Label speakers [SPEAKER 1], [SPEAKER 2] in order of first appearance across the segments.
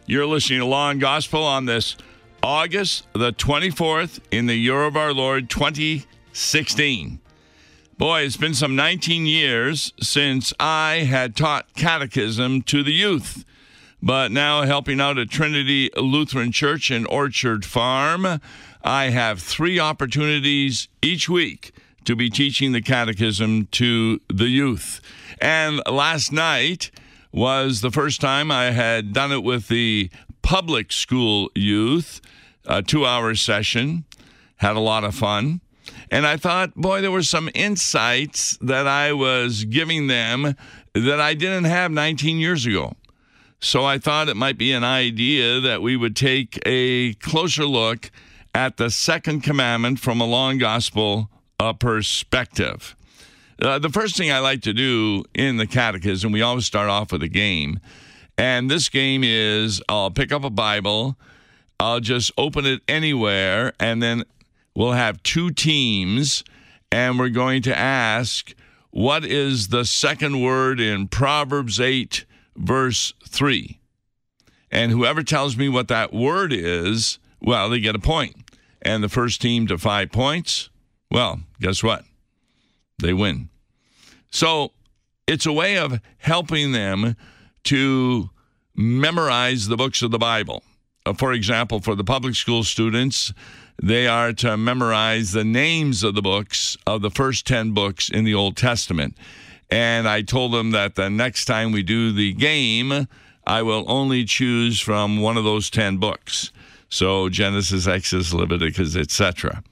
[SPEAKER 1] You're listening to Law and Gospel on this August the 24th in the year of our Lord 2016. Boy, it's been some 19 years since I had taught catechism to the youth. But now helping out at Trinity Lutheran Church in Orchard Farm, I have 3 opportunities each week to be teaching the catechism to the youth. And last night was the first time I had done it with the public school youth, a 2-hour session. Had a lot of fun. And I thought, boy, there were some insights that I was giving them that I didn't have 19 years ago. So I thought it might be an idea that we would take a closer look at the second commandment from a Law and Gospel perspective. The first thing I like to do in the catechism, we always start off with a game. And this game is, I'll pick up a Bible, I'll just open it anywhere, and then we'll have 2 teams, and we're going to ask, what is the second word in Proverbs 8, verse 3? And whoever tells me what that word is, well, they get a point. And the first team to 5 points, well, guess what? They win. So it's a way of helping them to memorize the books of the Bible. For example, for the public school students, they are to memorize the names of the books of the first 10 books in the Old Testament. And I told them that the next time we do the game, I will only choose from one of those 10 books. So Genesis, Exodus, Leviticus, etc.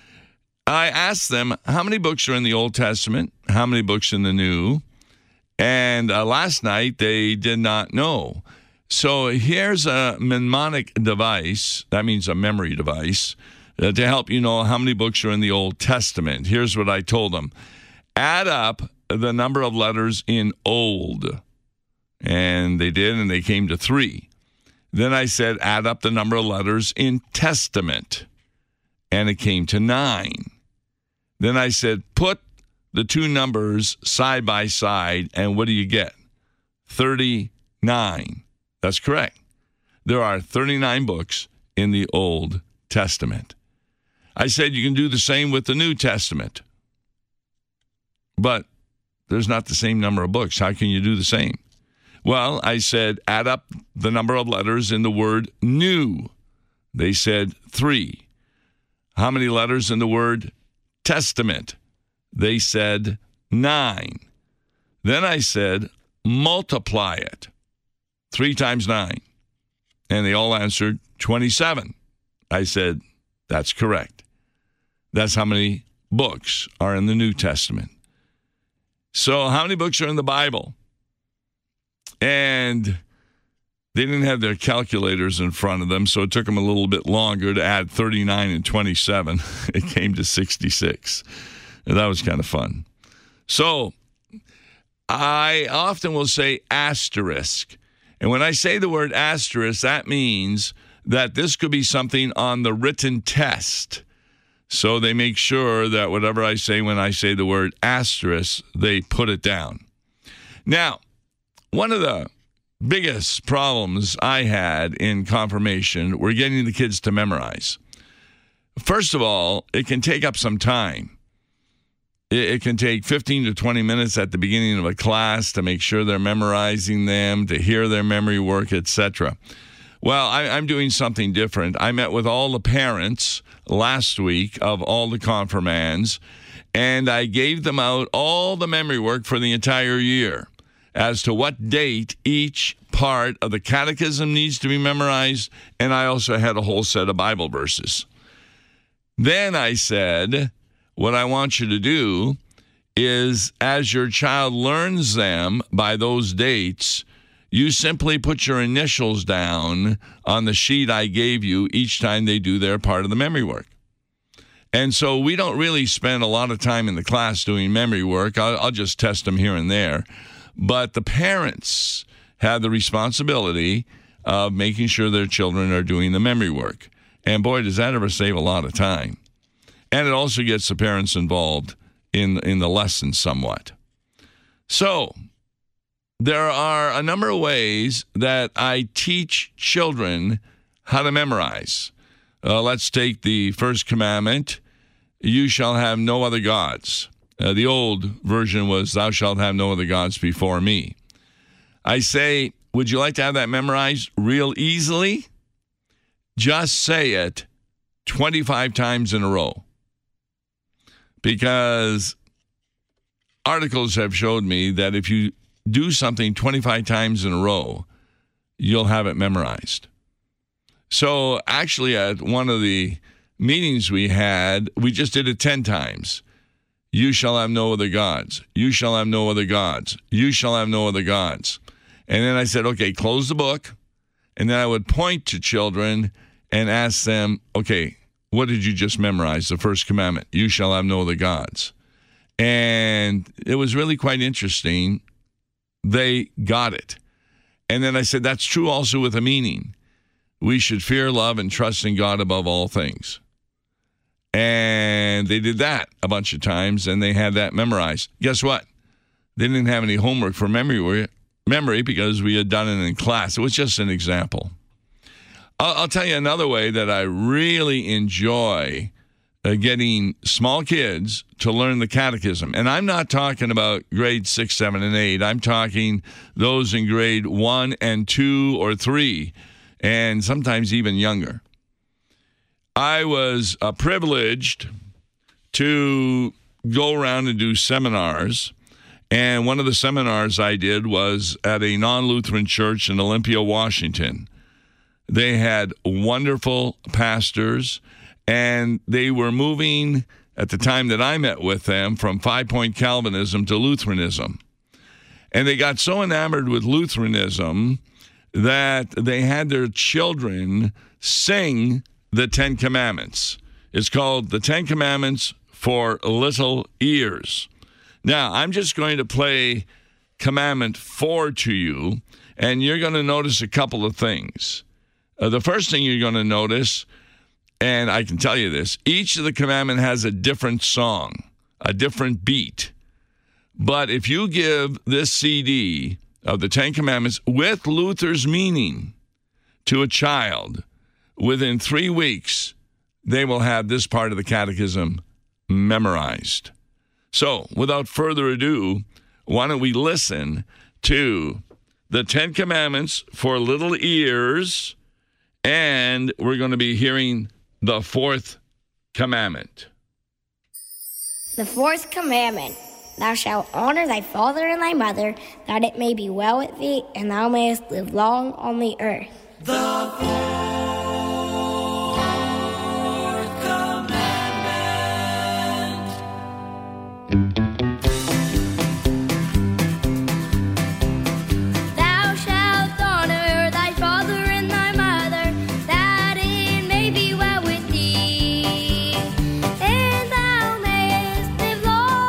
[SPEAKER 1] I asked them, how many books are in the Old Testament? How many books in the New? And last night, they did not know. So here's a mnemonic device, that means a memory device, to help you know how many books are in the Old Testament. Here's what I told them. Add up the number of letters in Old. And they did, and they came to 3. Then I said, add up the number of letters in Testament. And it came to 9. Then I said, put the 2 numbers side by side, and what do you get? 39. That's correct. There are 39 books in the Old Testament. I said you can do the same with the New Testament. But there's not the same number of books. How can you do the same? Well, I said, add up the number of letters in the word new. They said 3. How many letters in the word Testament? They said 9. Then I said, multiply it. 3 times 9. And they all answered 27. I said, that's correct. That's how many books are in the New Testament. So how many books are in the Bible? And they didn't have their calculators in front of them, so it took them a little bit longer to add 39 and 27. It came to 66. And that was kind of fun. So I often will say asterisk. And when I say the word asterisk, that means that this could be something on the written test. So they make sure that whatever I say when I say the word asterisk, they put it down. Now, one of the biggest problems I had in confirmation were getting the kids to memorize. First of all, it can take up some time. It can take 15 to 20 minutes at the beginning of a class to make sure they're memorizing them, to hear their memory work, etc. Well, I'm doing something different. I met with all the parents last week of all the confirmands, and I gave them out all the memory work for the entire year as to what date each part of the catechism needs to be memorized, and I also had a whole set of Bible verses. Then I said, what I want you to do is, as your child learns them by those dates, you simply put your initials down on the sheet I gave you each time they do their part of the memory work. And so we don't really spend a lot of time in the class doing memory work. I'll just test them here and there. But the parents have the responsibility of making sure their children are doing the memory work. And boy, does that ever save a lot of time. And it also gets the parents involved in the lesson somewhat. So there are a number of ways that I teach children how to memorize. Let's take the first commandment. You shall have no other gods. The old version was, thou shalt have no other gods before me. I say, would you like to have that memorized real easily? Just say it 25 times in a row. Because articles have showed me that if you do something 25 times in a row, you'll have it memorized. So actually at one of the meetings we had, we just did it 10 times. You shall have no other gods. You shall have no other gods. You shall have no other gods. And then I said, okay, close the book. And then I would point to children and ask them, okay, what did you just memorize? The first commandment, you shall have no other gods. And it was really quite interesting. They got it. And then I said, that's true also with a meaning. We should fear, love, and trust in God above all things. And they did that a bunch of times, and they had that memorized. Guess what? They didn't have any homework for memory because we had done it in class. It was just an example. I'll tell you another way that I really enjoy getting small kids to learn the catechism. And I'm not talking about grade 6, 7, and 8. I'm talking those in grade 1 and 2 or 3, and sometimes even younger. I was privileged to go around and do seminars. And one of the seminars I did was at a non-Lutheran church in Olympia, Washington. They had wonderful pastors, and they were moving, at the time that I met with them, from 5-point Calvinism to Lutheranism. And they got so enamored with Lutheranism that they had their children sing the 10 Commandments. It's called the 10 Commandments for Little Ears. Now, I'm just going to play Commandment 4 to you, and you're going to notice a couple of things. The first thing you're going to notice, and I can tell you this, each of the commandment has a different song, a different beat. But if you give this CD of the 10 Commandments with Luther's meaning to a child, within 3 weeks, they will have this part of the catechism memorized. So, without further ado, why don't we listen to the 10 Commandments for Little Ears, and we're going to be hearing the 4th commandment.
[SPEAKER 2] The 4th commandment, thou shalt honor thy father and thy mother, that it may be well with thee, and thou mayest live long on the earth.
[SPEAKER 3] The 4th commandment.
[SPEAKER 2] Thou shalt honor thy father and thy mother, that it may be well with thee, and thou mayest live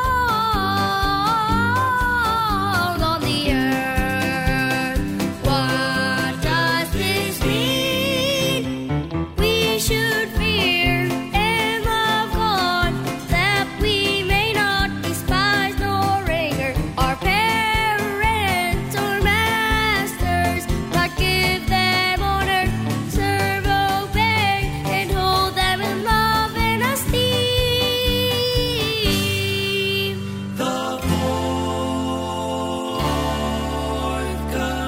[SPEAKER 2] long on the earth. What does this mean? We should fear and love God, that we may not despise nor anger our parents or masters, but give them honor, serve, obey, and hold them in love and esteem.
[SPEAKER 3] The 4th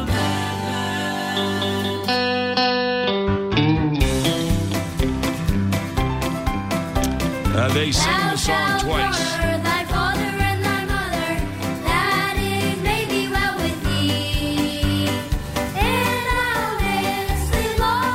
[SPEAKER 3] commandment.
[SPEAKER 1] They sing the song twice.
[SPEAKER 2] Honor thy father and thy mother, that it may be well with thee, and thou mayest live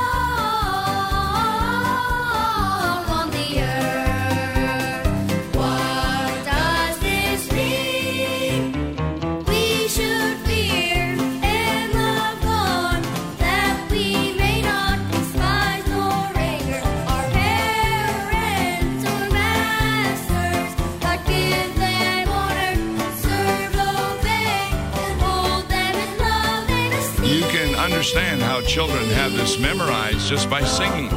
[SPEAKER 2] long on the earth. What does this mean? We should fear and love God, that we may not despise nor anger our parents or masters, but give them honor, serve, obey, and hold them in love and esteem.
[SPEAKER 1] You can understand how children have this memorized just by singing.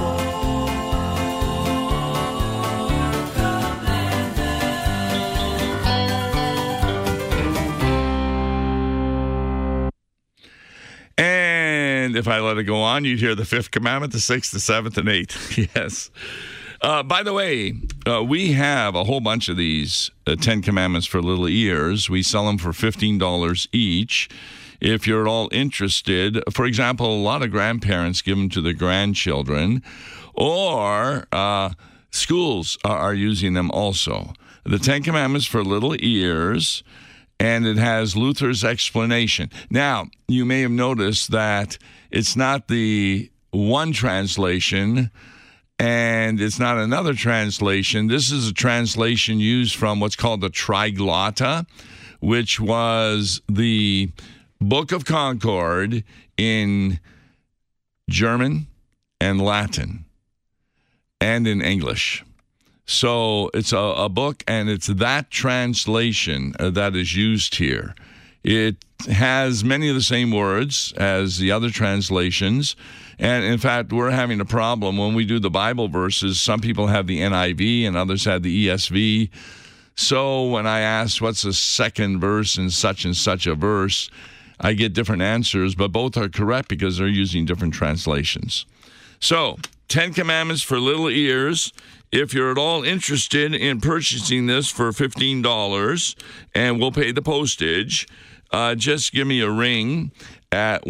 [SPEAKER 1] if I let it go on, you'd hear the fifth commandment, the sixth, the seventh, and eighth. Yes. By the way, we have a whole bunch of these 10 Commandments for little ears. We sell them for $15 each. If you're at all interested, for example, a lot of grandparents give them to their grandchildren, or schools are using them also. The 10 Commandments for little ears, and it has Luther's explanation. Now, you may have noticed that it's not the one translation, and it's not another translation. This is a translation used from what's called the Triglotta, which was the Book of Concord in German and Latin and in English. So it's a book, and it's that translation that is used here. It has many of the same words as the other translations. And in fact, we're having a problem when we do the Bible verses. Some people have the NIV and others have the ESV. So when I ask what's the second verse in such and such a verse, I get different answers, but both are correct because they're using different translations. So, 10 Commandments for little ears. If you're at all interested in purchasing this for $15, and we'll pay the postage, just give me a ring at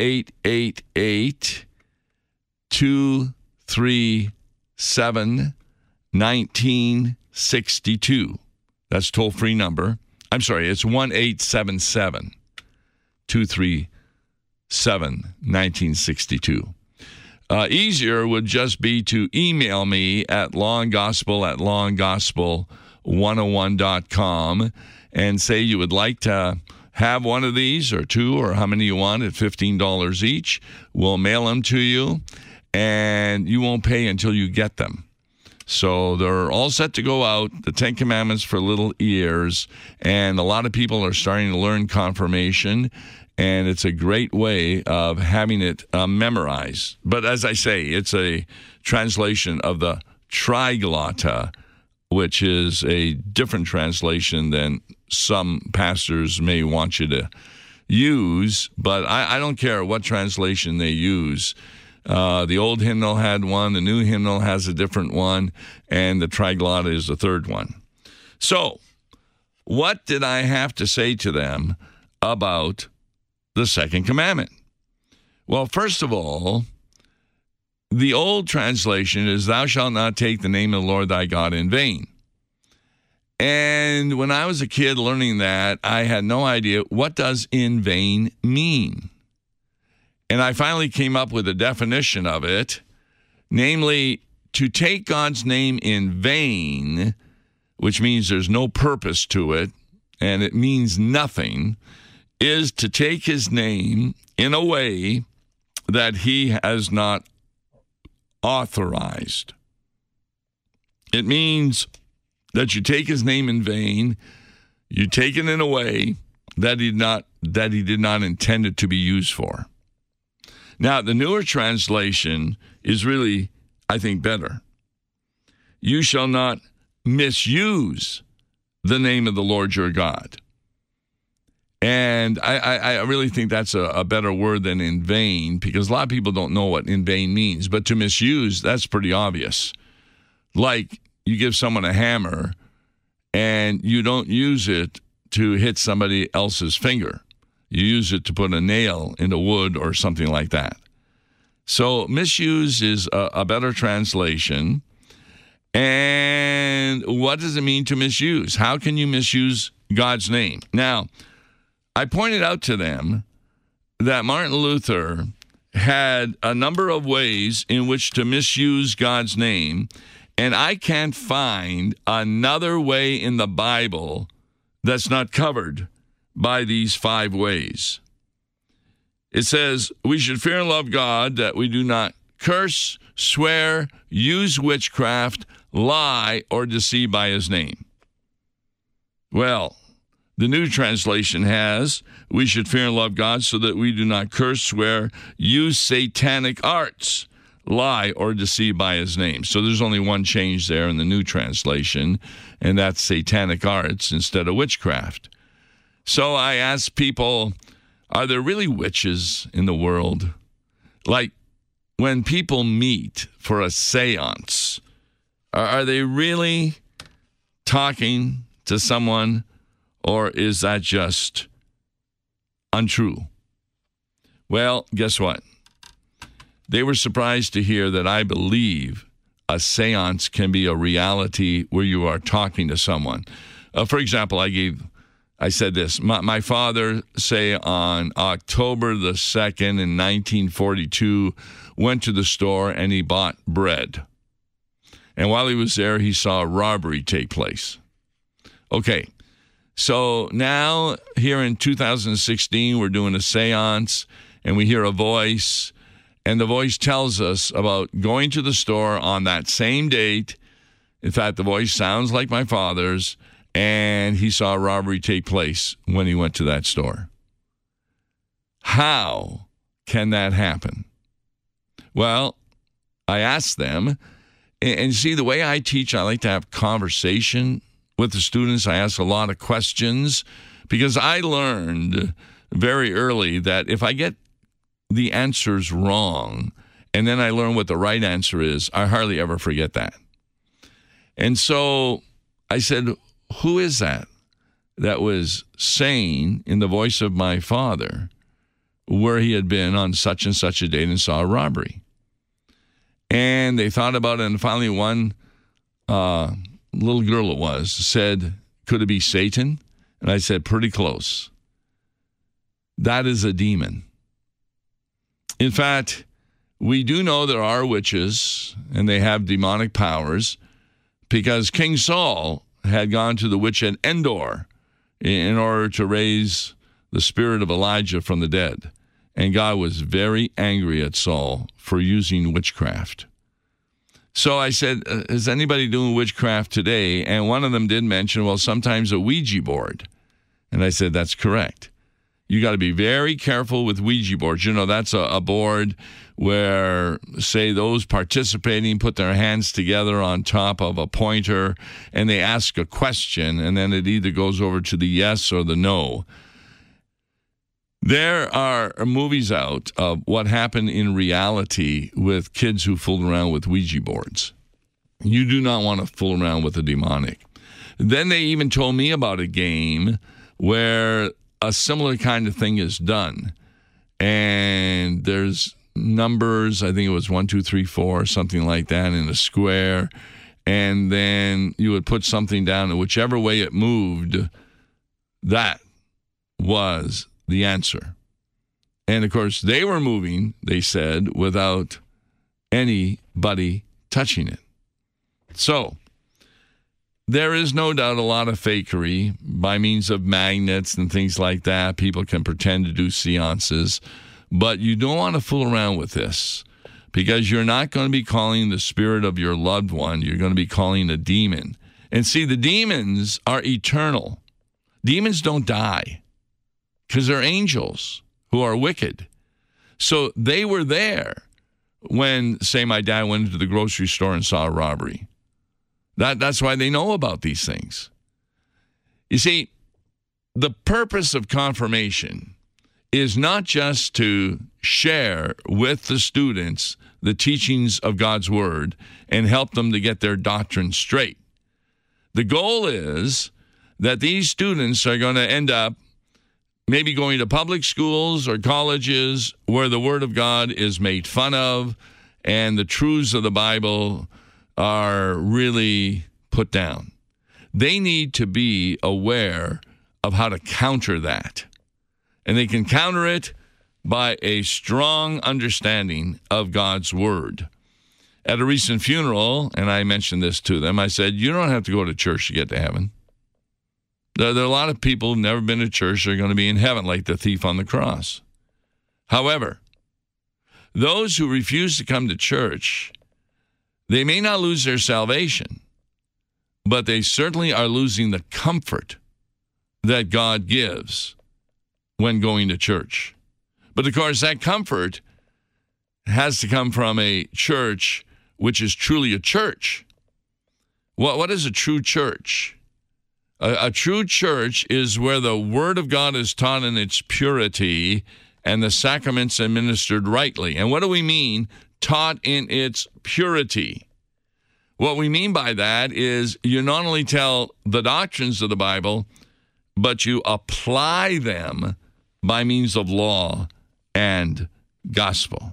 [SPEAKER 1] 1-888-237-1962. That's toll-free number. I'm sorry, it's 1-877-237-1962. Easier would just be to email me at longgospel@longgospel101.com and say you would like to have one of these or two or how many you want at $15 each. We'll mail them to you, and you won't pay until you get them. So they're all set to go out, the 10 Commandments for little ears, and a lot of people are starting to learn confirmation, and it's a great way of having it memorized. But as I say, it's a translation of the Triglotta, which is a different translation than some pastors may want you to use, but I don't care what translation they use. The old hymnal had one, the new hymnal has a different one, and the Triglotta is the third one. So, what did I have to say to them about the second commandment? Well, first of all, the old translation is, "Thou shalt not take the name of the Lord thy God in vain." And when I was a kid learning that, I had no idea what does in vain mean. And I finally came up with a definition of it, namely, to take God's name in vain, which means there's no purpose to it, and it means nothing, is to take his name in a way that he has not authorized. It means that you take his name in vain, you take it in a way that he did not intend it to be used for. Now, the newer translation is really, I think, better. You shall not misuse the name of the Lord your God. And I really think that's a better word than in vain, because a lot of people don't know what in vain means. But to misuse, that's pretty obvious. Like you give someone a hammer and you don't use it to hit somebody else's finger. You use it to put a nail into wood or something like that. So misuse is a better translation. And what does it mean to misuse? How can you misuse God's name? Now, I pointed out to them that Martin Luther had a number of ways in which to misuse God's name, and I can't find another way in the Bible that's not covered by these 5 ways. It says, we should fear and love God, that we do not curse, swear, use witchcraft, lie, or deceive by his name. Well, the New Translation has, we should fear and love God so that we do not curse, swear, use satanic arts, lie, or deceive by his name. So there's only one change there in the New Translation, and that's satanic arts instead of witchcraft. So I asked people, are there really witches in the world? Like when people meet for a seance, are they really talking to someone, or is that just untrue? Well, guess what? They were surprised to hear that I believe a seance can be a reality where you are talking to someone. For example, I said this. My father, say on October the 2nd in 1942, went to the store and he bought bread. And while he was there, he saw a robbery take place. Okay, so now here in 2016, we're doing a seance and we hear a voice, and the voice tells us about going to the store on that same date. In fact, the voice sounds like my father's, and he saw a robbery take place when he went to that store. How can that happen? Well, I asked them, and see, the way I teach, I like to have conversation with the students. I ask a lot of questions because I learned very early that if I get the answers wrong and then I learn what the right answer is, I hardly ever forget that. And so I said, who is that was saying in the voice of my father where he had been on such and such a date and saw a robbery? And they thought about it, and finally one little girl it was said, could it be Satan? And I said, pretty close. That is a demon. In fact, we do know there are witches, and they have demonic powers, because King Saul had gone to the witch at Endor in order to raise the spirit of Elijah from the dead. And God was very angry at Saul for using witchcraft. So I said, is anybody doing witchcraft today? And one of them did mention, well, sometimes a Ouija board. And I said, that's correct. You got to be very careful with Ouija boards. You know, that's a board where, say, those participating put their hands together on top of a pointer and they ask a question, and then it either goes over to the yes or the no. There are movies out of what happened in reality with kids who fooled around with Ouija boards. You do not want to fool around with the demonic. Then they even told me about a game where a similar kind of thing is done. And there's numbers, I think it was 1, 2, 3, 4, something like that in a square. And then you would put something down, and whichever way it moved, that was the answer. And of course, they were moving, they said, without anybody touching it. So there is no doubt a lot of fakery by means of magnets and things like that. People can pretend to do seances, but you don't want to fool around with this, because you're not going to be calling the spirit of your loved one. You're going to be calling a demon. And see, the demons are eternal. Demons don't die because they're angels who are wicked. So they were there when, say, my dad went into the grocery store and saw a robbery. That's why they know about these things. You see, the purpose of confirmation is not just to share with the students the teachings of God's Word and help them to get their doctrine straight. The goal is that these students are going to end up maybe going to public schools or colleges where the Word of God is made fun of and the truths of the Bible are really put down. They need to be aware of how to counter that. And they can counter it by a strong understanding of God's Word. At a recent funeral, and I mentioned this to them, I said, you don't have to go to church to get to heaven. There are a lot of people who've never been to church that are going to be in heaven like the thief on the cross. However, those who refuse to come to church, they may not lose their salvation, but they certainly are losing the comfort that God gives when going to church. But of course, that comfort has to come from a church which is truly a church. What is a true church? A true church is where the Word of God is taught in its purity and the sacraments administered rightly. And what do we mean, taught in its purity? What we mean by that is you not only tell the doctrines of the Bible, but you apply them by means of law and gospel.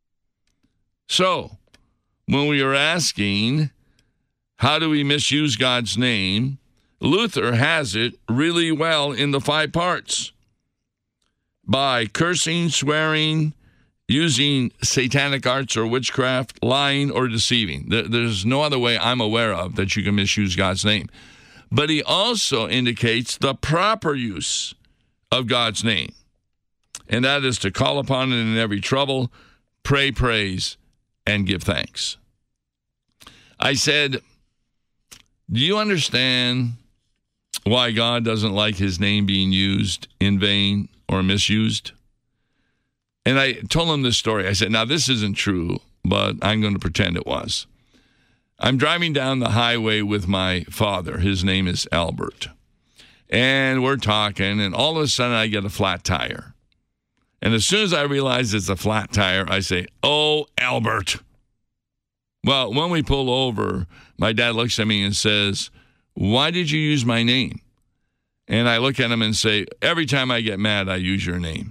[SPEAKER 1] So, when we are asking, how do we misuse God's name? Luther has it really well in the 5 parts. By cursing, swearing, using satanic arts or witchcraft, lying or deceiving. There's no other way I'm aware of that you can misuse God's name. But he also indicates the proper use of God's name. And that is to call upon it in every trouble, pray, praise, and give thanks. I said, do you understand why God doesn't like his name being used in vain or misused? And I told him this story. I said, now this isn't true, but I'm going to pretend it was. I'm driving down the highway with my father. His name is Albert. And we're talking, and all of a sudden I get a flat tire. And as soon as I realize it's a flat tire, I say, "Oh, Albert." Well, when we pull over, my dad looks at me and says, "Why did you use my name?" And I look at him and say, "Every time I get mad, I use your name."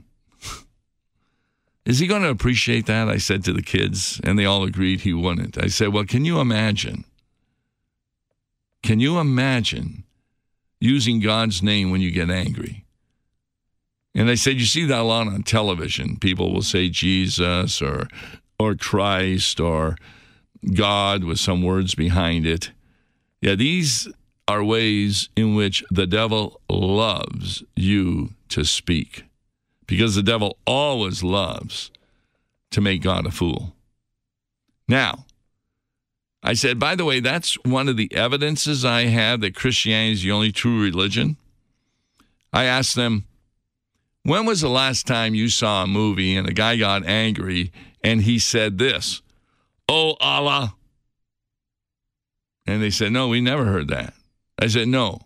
[SPEAKER 1] Is he going to appreciate that? I said to the kids, and they all agreed he wouldn't. I said, well, can you imagine? Can you imagine using God's name when you get angry? And I said, you see that a lot on television. People will say Jesus or Christ or God with some words behind it. Yeah, these are ways in which the devil loves you to speak. Because the devil always loves to make God a fool. Now, I said, by the way, that's one of the evidences I have that Christianity is the only true religion. I asked them, when was the last time you saw a movie and a guy got angry and he said this, "Oh, Allah"? And they said, no, we never heard that. I said, no.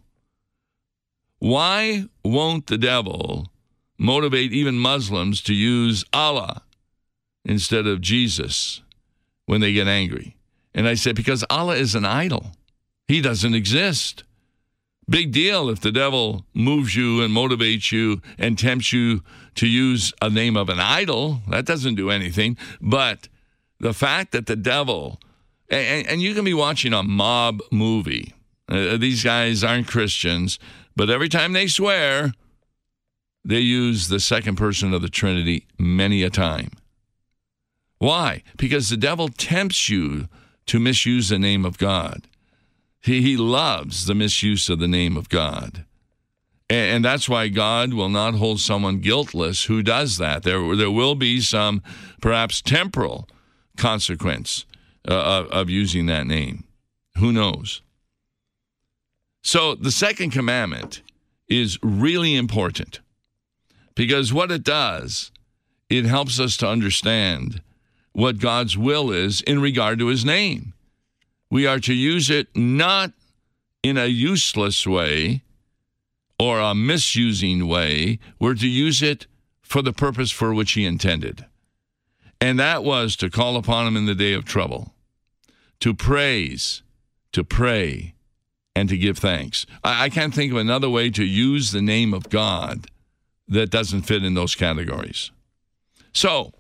[SPEAKER 1] Why won't the devil motivate even Muslims to use Allah instead of Jesus when they get angry? And I said, because Allah is an idol. He doesn't exist. Big deal if the devil moves you and motivates you and tempts you to use a name of an idol. That doesn't do anything. But the fact that the devil, and you can be watching a mob movie. These guys aren't Christians, but every time they swear, they use the second person of the Trinity many a time. Why? Because the devil tempts you to misuse the name of God. He loves the misuse of the name of God. And that's why God will not hold someone guiltless who does that. There will be some perhaps temporal consequence of using that name. Who knows? So the second commandment is really important. Because what it does, it helps us to understand what God's will is in regard to his name. We are to use it not in a useless way or a misusing way. We're to use it for the purpose for which he intended. And that was to call upon him in the day of trouble, to praise, to pray, and to give thanks. I can't think of another way to use the name of God that doesn't fit in those categories. So,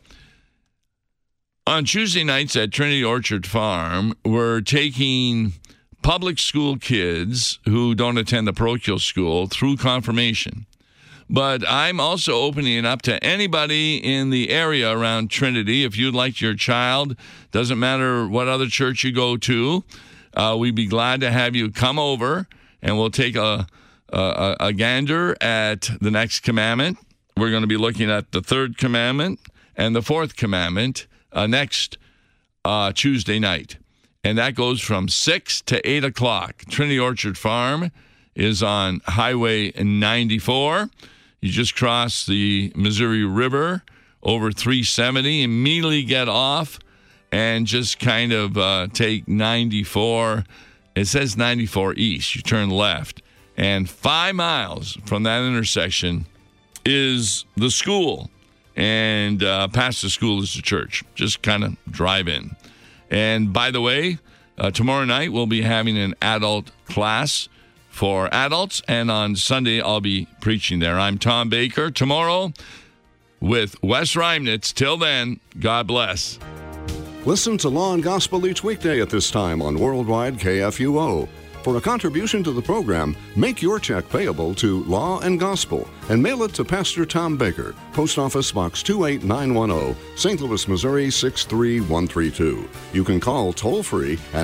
[SPEAKER 1] on Tuesday nights at Trinity Orchard Farm, we're taking public school kids who don't attend the parochial school through confirmation. But I'm also opening it up to anybody in the area around Trinity. If you'd like your child, doesn't matter what other church you go to, we'd be glad to have you come over, and we'll take a gander at the next commandment. We're going to be looking at the third commandment and the fourth commandment next Tuesday night. And that goes from 6 to 8 o'clock. Trinity Orchard Farm is on Highway 94. You just cross the Missouri River over 370, immediately get off, and just kind of take 94. It says 94 east. You turn left. And 5 miles from that intersection is the school. and past the school is the church. Just kind of drive in. And by the way, tomorrow night we'll be having an adult class for adults, and on Sunday I'll be preaching there. I'm Tom Baker. Tomorrow with Wes Reimnitz. Till then, God bless.
[SPEAKER 4] Listen to Law and Gospel each weekday at this time on Worldwide KFUO. For a contribution to the program, make your check payable to Law and Gospel and mail it to Pastor Tom Baker, Post Office Box 28910, St. Louis, Missouri 63132. You can call toll-free at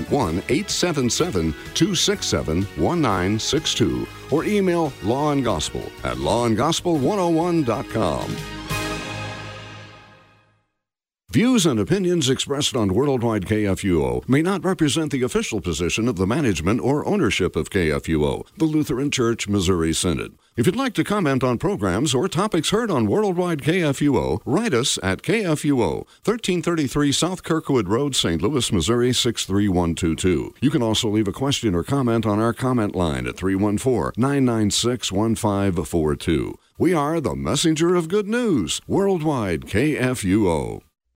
[SPEAKER 4] 1-877-267-1962 or email lawandgospel@lawandgospel101.com. Views and opinions expressed on Worldwide KFUO may not represent the official position of the management or ownership of KFUO, the Lutheran Church Missouri Synod. If you'd like to comment on programs or topics heard on Worldwide KFUO, write us at KFUO, 1333 South Kirkwood Road, St. Louis, Missouri 63122. You can also leave a question or comment on our comment line at 314-996-1542. We are the messenger of good news, Worldwide KFUO.